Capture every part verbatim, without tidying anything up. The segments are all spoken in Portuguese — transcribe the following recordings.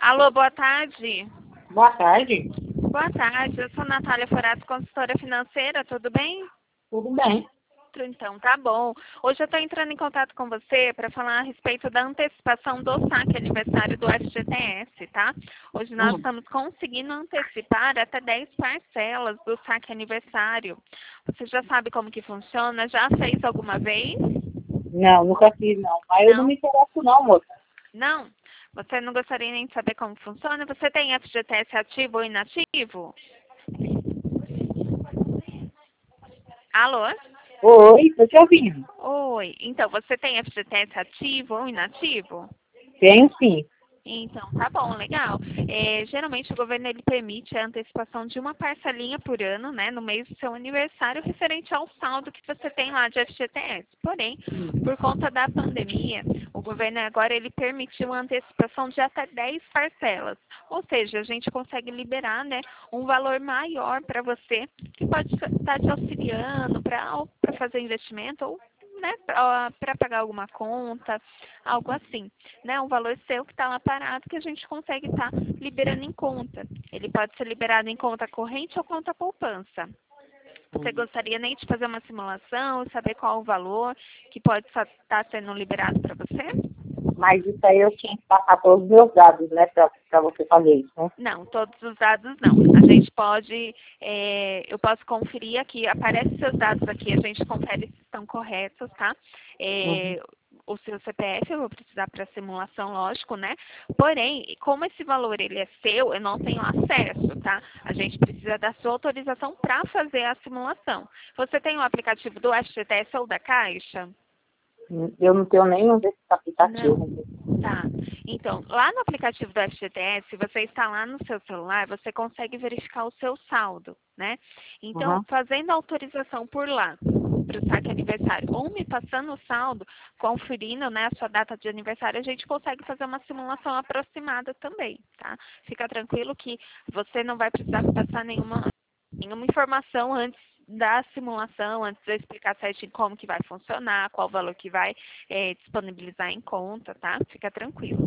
Alô, boa tarde. Boa tarde. Boa tarde, eu sou Natália Forato, consultora financeira, tudo bem? Tudo bem? Então, tá bom. Hoje eu estou entrando em contato com você para falar a respeito da antecipação do saque aniversário do F G T S, tá? Hoje nós Hum. estamos conseguindo antecipar até dez parcelas do saque aniversário. Você já sabe como que funciona? Já fez alguma vez? Não, nunca fiz, não. Mas eu não Não? me interesso, não, moça. Não? Você não gostaria nem de saber como funciona? Você tem F G T S ativo ou inativo? Alô? Oi, tô te ouvindo. Oi. Então, você tem F G T S ativo ou inativo? Tenho sim. Então, tá bom, legal. É, geralmente o governo ele permite a antecipação de uma parcelinha por ano, né, no mês do seu aniversário, referente ao saldo que você tem lá de F G T S. Porém, por conta da pandemia, o governo agora ele permitiu a antecipação de até dez parcelas. Ou seja, a gente consegue liberar, né, um valor maior para você, que pode estar te auxiliando para fazer investimento ou né, para pagar alguma conta, algo assim, né, um valor seu que está lá parado que a gente consegue estar tá liberando em conta. Ele pode ser liberado em conta corrente ou conta poupança. Você gostaria nem de fazer uma simulação, saber qual o valor que pode estar tá sendo liberado para você? Mas isso aí eu tinha que passar todos os meus dados, né, pra, pra você fazer isso, né? Não, todos os dados não. A gente pode, é, eu posso conferir aqui, aparece seus dados aqui, a gente confere se estão corretos, tá? Uhum. É, o seu C P F eu vou precisar para simulação, lógico, né? Porém, como esse valor ele é seu, eu não tenho acesso, tá? A gente precisa da sua autorização para fazer a simulação. Você tem o aplicativo do F G T S ou da Caixa? Eu não tenho nenhum desses Não. aplicativos. Tá. Então, lá no aplicativo do F G T S, se você está lá no seu celular, você consegue verificar o seu saldo, né? Então, Uhum. fazendo a autorização por lá, para o saque aniversário, ou me passando o saldo, conferindo, né, a sua data de aniversário, a gente consegue fazer uma simulação aproximada também, tá? Fica tranquilo que você não vai precisar passar nenhuma, nenhuma informação antes da simulação, antes de eu explicar certinho como que vai funcionar, qual o valor que vai é, disponibilizar em conta, tá? Fica tranquilo.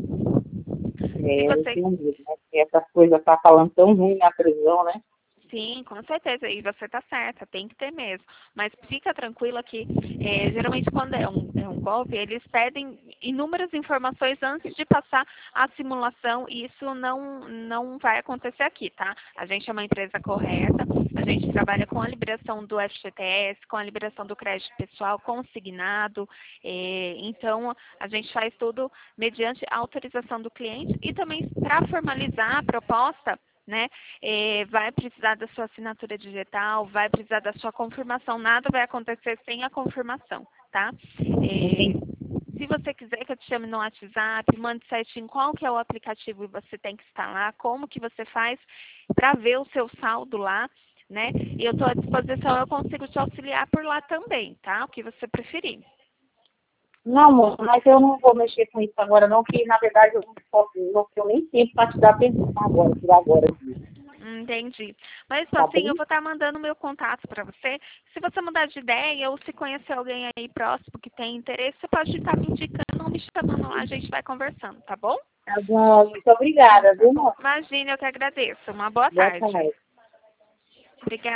Se É, eu você tenho medo, né? Porque essas coisas tá falando tão ruim na prisão, né? Sim, com certeza. E você está certa, tem que ter mesmo. Mas fica tranquila que, é, geralmente, quando é um, é um golpe, eles pedem inúmeras informações antes de passar a simulação e isso não, não vai acontecer aqui, tá? A gente é uma empresa correta, a gente trabalha com a liberação do F G T S, com a liberação do crédito pessoal consignado, é, então a gente faz tudo mediante a autorização do cliente e também para formalizar a proposta, né, é, vai precisar da sua assinatura digital, vai precisar da sua confirmação, nada vai acontecer sem a confirmação, tá? Entendi. É, se você quiser que eu te chame no WhatsApp, mande certinho qual que é o aplicativo que você tem que instalar, como que você faz para ver o seu saldo lá, né? E eu estou à disposição, eu consigo te auxiliar por lá também, tá? O que você preferir. Não, moça, mas eu não vou mexer com isso agora, não, que na verdade eu não posso, não tenho nem tempo para te dar atenção agora, por agora. Entendi. Mas Tá assim, eu bem? vou estar mandando meu contato para você. Se você mudar de ideia ou se conhecer alguém aí próximo que tem interesse, você pode estar me indicando ou me chamando lá, a gente vai conversando, tá bom? Tá bom, muito Então, obrigada, tá viu, bom. moça? Imagina, eu que agradeço. Uma boa Boa tarde. tarde. Obrigada.